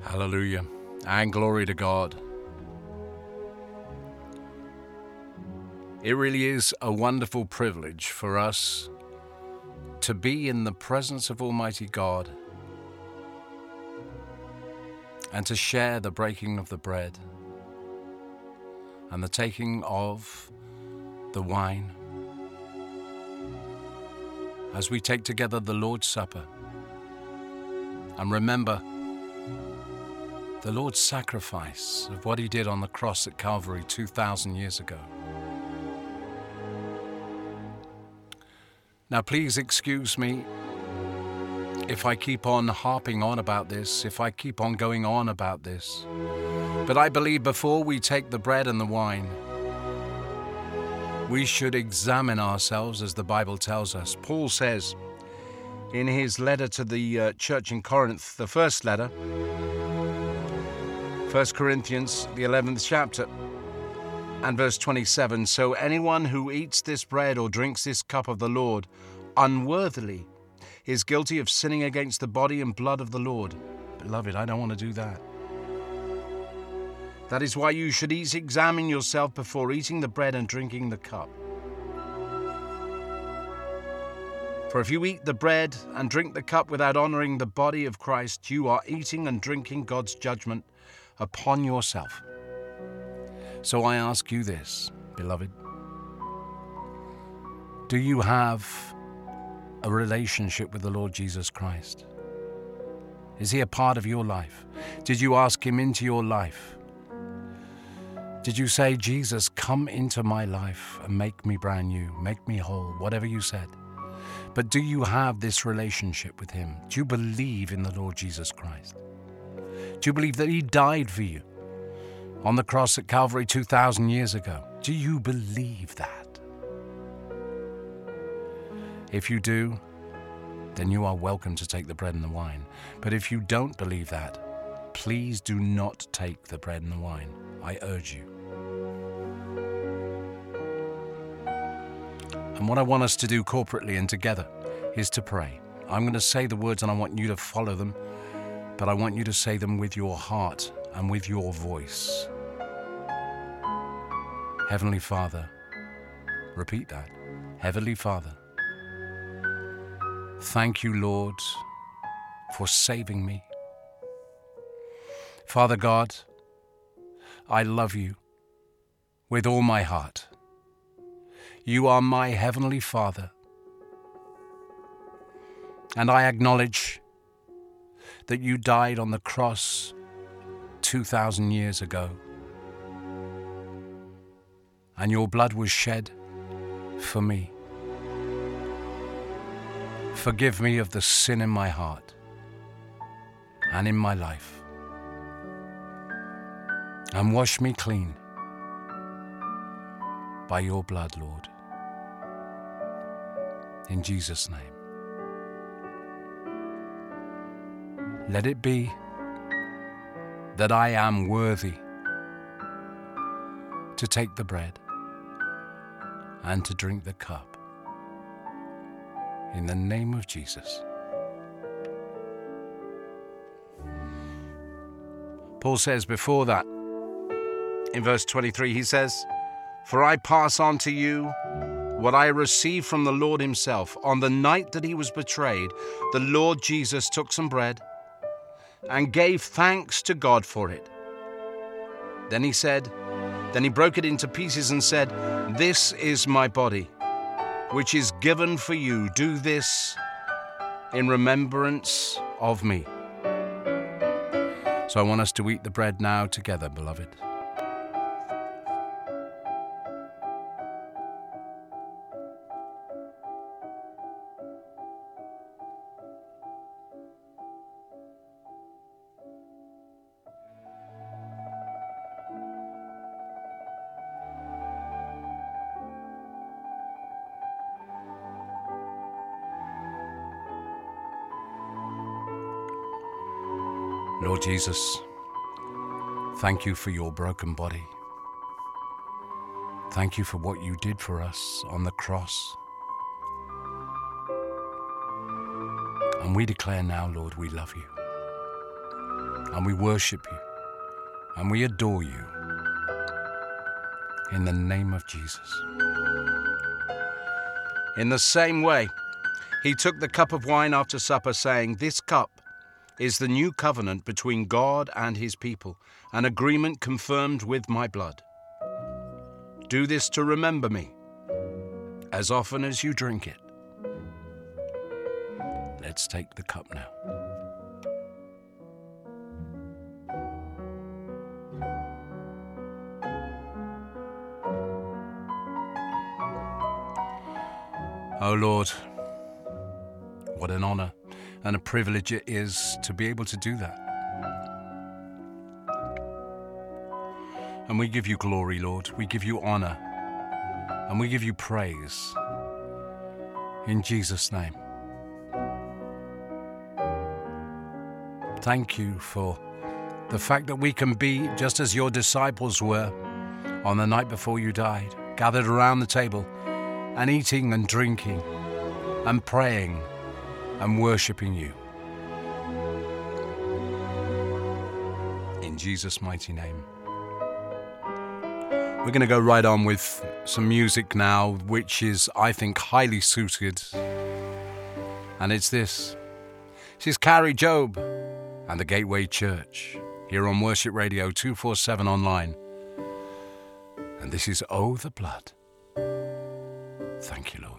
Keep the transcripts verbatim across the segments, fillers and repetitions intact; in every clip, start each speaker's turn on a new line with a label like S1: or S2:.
S1: Hallelujah, and glory to God. It really is a wonderful privilege for us to be in the presence of Almighty God and to share the breaking of the bread and the taking of the wine as we take together the Lord's Supper and remember the Lord's sacrifice of what he did on the cross at Calvary two thousand years ago. Now please excuse me if I keep on harping on about this, if I keep on going on about this, but I believe before we take the bread and the wine, we should examine ourselves as the Bible tells us. Paul says in his letter to the uh, church in Corinth, the first letter, First Corinthians, the eleventh chapter, and verse twenty-seven, so anyone who eats this bread or drinks this cup of the Lord unworthily is guilty of sinning against the body and blood of the Lord. Beloved, I don't want to do that. That is why you should each examine yourself before eating the bread and drinking the cup. For if you eat the bread and drink the cup without honoring the body of Christ, you are eating and drinking God's judgment upon yourself. So I ask you this, beloved. Do you have a relationship with the Lord Jesus Christ? Is he a part of your life? Did you ask him into your life? Did you say, Jesus, come into my life and make me brand new, make me whole, whatever you said? But do you have this relationship with him? Do you believe in the Lord Jesus Christ? Do you believe that he died for you on the cross at Calvary two thousand years ago? Do you believe that? If you do, then you are welcome to take the bread and the wine. But if you don't believe that, please do not take the bread and the wine. I urge you. And what I want us to do corporately and together is to pray. I'm going to say the words and I want you to follow them, but I want you to say them with your heart and with your voice. Heavenly Father, repeat that. Heavenly Father, thank you, Lord, for saving me. Father God, I love you with all my heart. You are my Heavenly Father, and I acknowledge that you died on the cross two thousand years ago, and your blood was shed for me. Forgive me of the sin in my heart and in my life, and wash me clean by your blood, Lord. In Jesus' name. Let it be that I am worthy to take the bread and to drink the cup. In the name of Jesus. Paul says before that, in verse twenty-three, he says, for I pass on to you what I received from the Lord himself. On the night that he was betrayed, the Lord Jesus took some bread and gave thanks to God for it. Then he said, then he broke it into pieces and said, this is my body, which is given for you. Do this in remembrance of me. So I want us to eat the bread now together, beloved. Lord Jesus, thank you for your broken body. Thank you for what you did for us on the cross. And we declare now, Lord, we love you. and we worship you and we adore you in the name of Jesus. In the same way, he took the cup of wine after supper, saying, "This cup is the new covenant between God and his people, an agreement confirmed with my blood. Do this to remember me as often as you drink it." Let's take the cup now. Oh Lord, what an honor and a privilege it is to be able to do that. And we give you glory, Lord. We give you honor. And we give you praise. In Jesus' name. Thank you for the fact that we can be just as your disciples were on the night before you died, gathered around the table and eating and drinking and praying and worshiping you. In Jesus' mighty name. We're going to go right on with some music now, which is, I think, highly suited. And it's this. This is Carrie Job and the Gateway Church here on Worship Radio two forty-seven online. And this is Oh, the Blood. Thank you, Lord.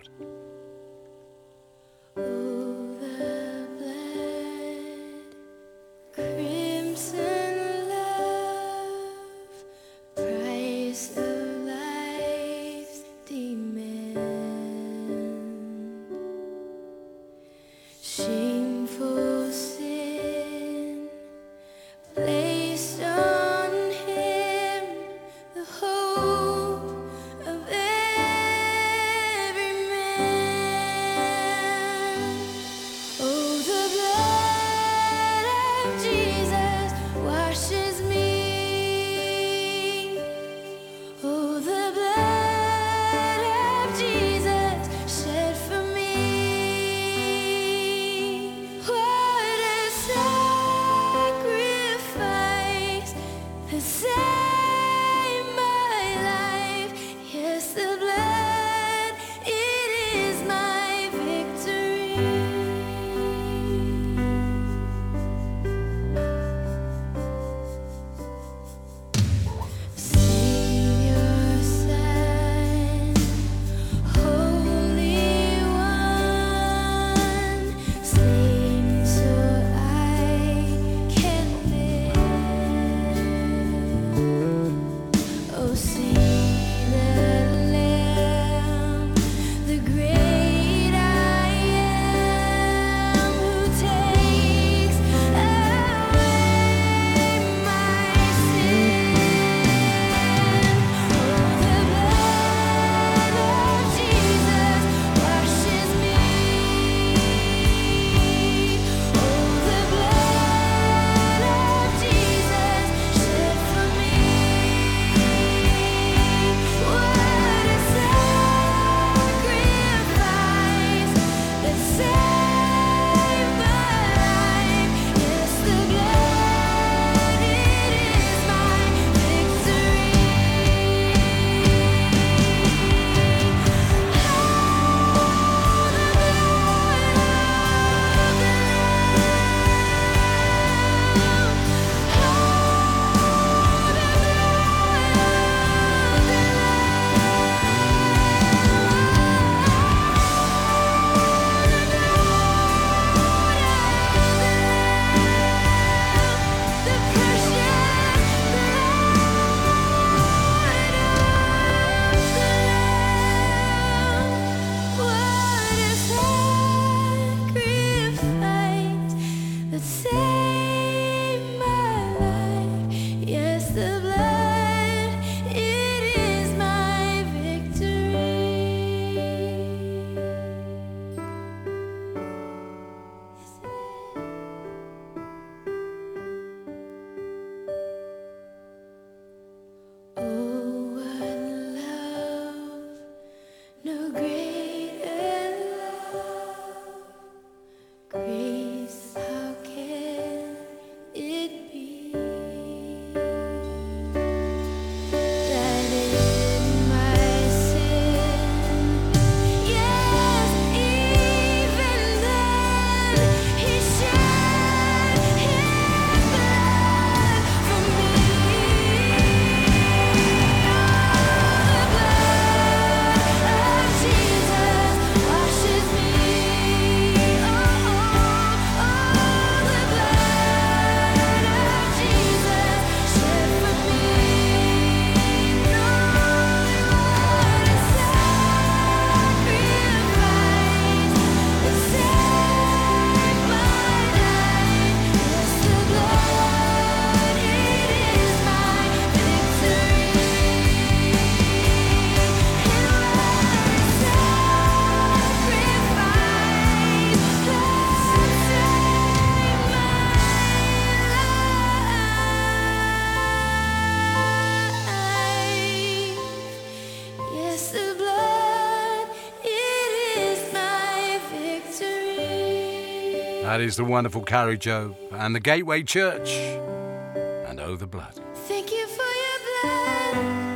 S1: That is the wonderful Carrie Job and the Gateway Church. And oh, the blood.
S2: Thank you for your blood.